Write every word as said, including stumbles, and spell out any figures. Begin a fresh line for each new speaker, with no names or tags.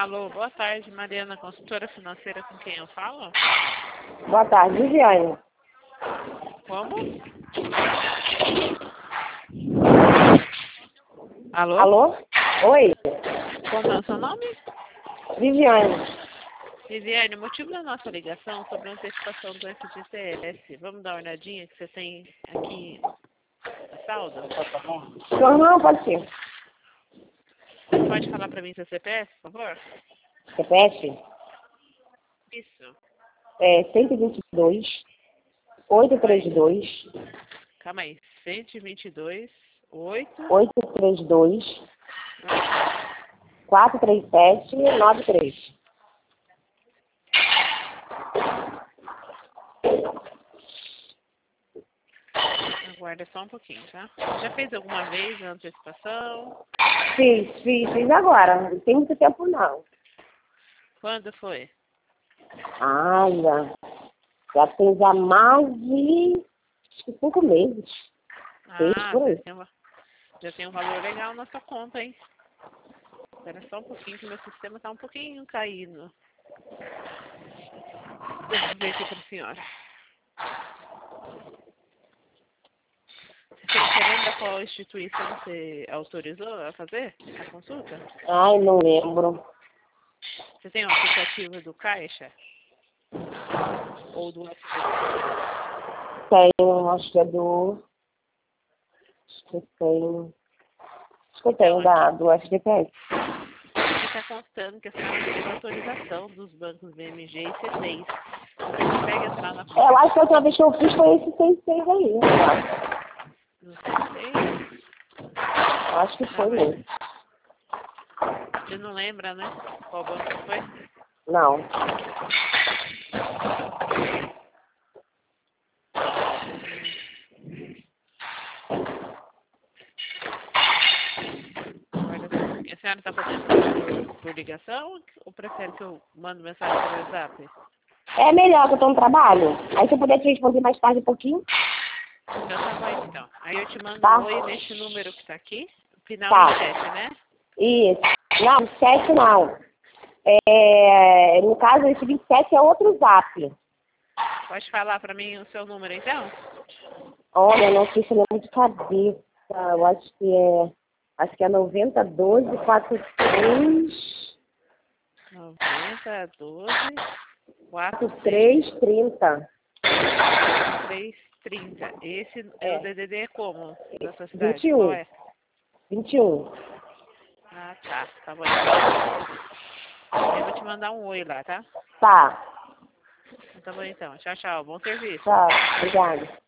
Alô, boa tarde, Mariana, consultora financeira, com quem eu falo?
Boa tarde, Viviane.
Como? Alô?
Alô? Oi,
Como é o seu nome?
Viviane.
Viviane, o motivo da nossa ligação é sobre a antecipação do F G T S. Vamos dar uma olhadinha que você tem aqui a saldo?
Não, pode ser.
Você pode falar para mim seu C P F, por favor?
Repete.
Isso.
É cento e vinte e dois, oitocentos e trinta e dois,
Calma aí. cento e vinte e dois, oito...
oitocentos e trinta e dois, quatrocentos e trinta e sete, noventa e três.
Aguarda só um pouquinho, tá? Já fez alguma vez a antecipação?
Fiz, fiz, fiz agora. Não tem muito tempo, não.
Quando foi?
Olha, já tem já mais de acho que cinco meses. Seis
Ah,
por
já
aí.
tem, uma, já tem um valor legal na sua conta, hein? Espera só um pouquinho que meu sistema tá um pouquinho caído. Deixa eu ver aqui para a senhora. Você lembra qual instituição você autorizou a fazer a consulta?
Ai, não lembro.
Você tem o aplicativo do Caixa? Ou do F G T?
Tenho, acho que é do... Acho que eu tenho... Acho que eu tenho
Então,
da,
aqui
do F G T S.
está constando que a senhora teve autorização dos bancos B M G e C seis. Você consegue entrar na
É, eu acho que a
aplicação
última vez que eu fiz foi esse seis seis aí.
do C seis?
Eu acho que
Ah,
foi
mas
mesmo.
você não lembra, né? Qual banco foi?
Não.
Olha, a senhora está fazendo por, por ligação ou prefere que eu mando mensagem pelo WhatsApp?
É melhor que eu tô no trabalho. Aí se eu puder te responder mais tarde um pouquinho.
Então tá bom, então. Aí eu te mando
Tá?
um oi nesse número que tá aqui, final
Tá.
em sete, né?
Isso. Não, sete não. É, no caso, esse vinte e sete é outro zap.
Pode falar pra mim o seu número, então?
Olha, não sei se eu lembro de cabeça. Eu acho que é... Acho que é noventa, doze, quarenta e três,
noventa, doze, quatro,
quarenta e
seis,
três, trinta.
três, trinta. Esse é o
É.
D D D como? Da sua
vinte
cidade?
e
Qual
um.
é?
vinte e um.
Ah, tá. Tá bom. Então. Eu vou te mandar um oi lá, tá?
Tá.
Tá bom, então. Tchau, tchau. Bom serviço.
Tchau. Obrigada.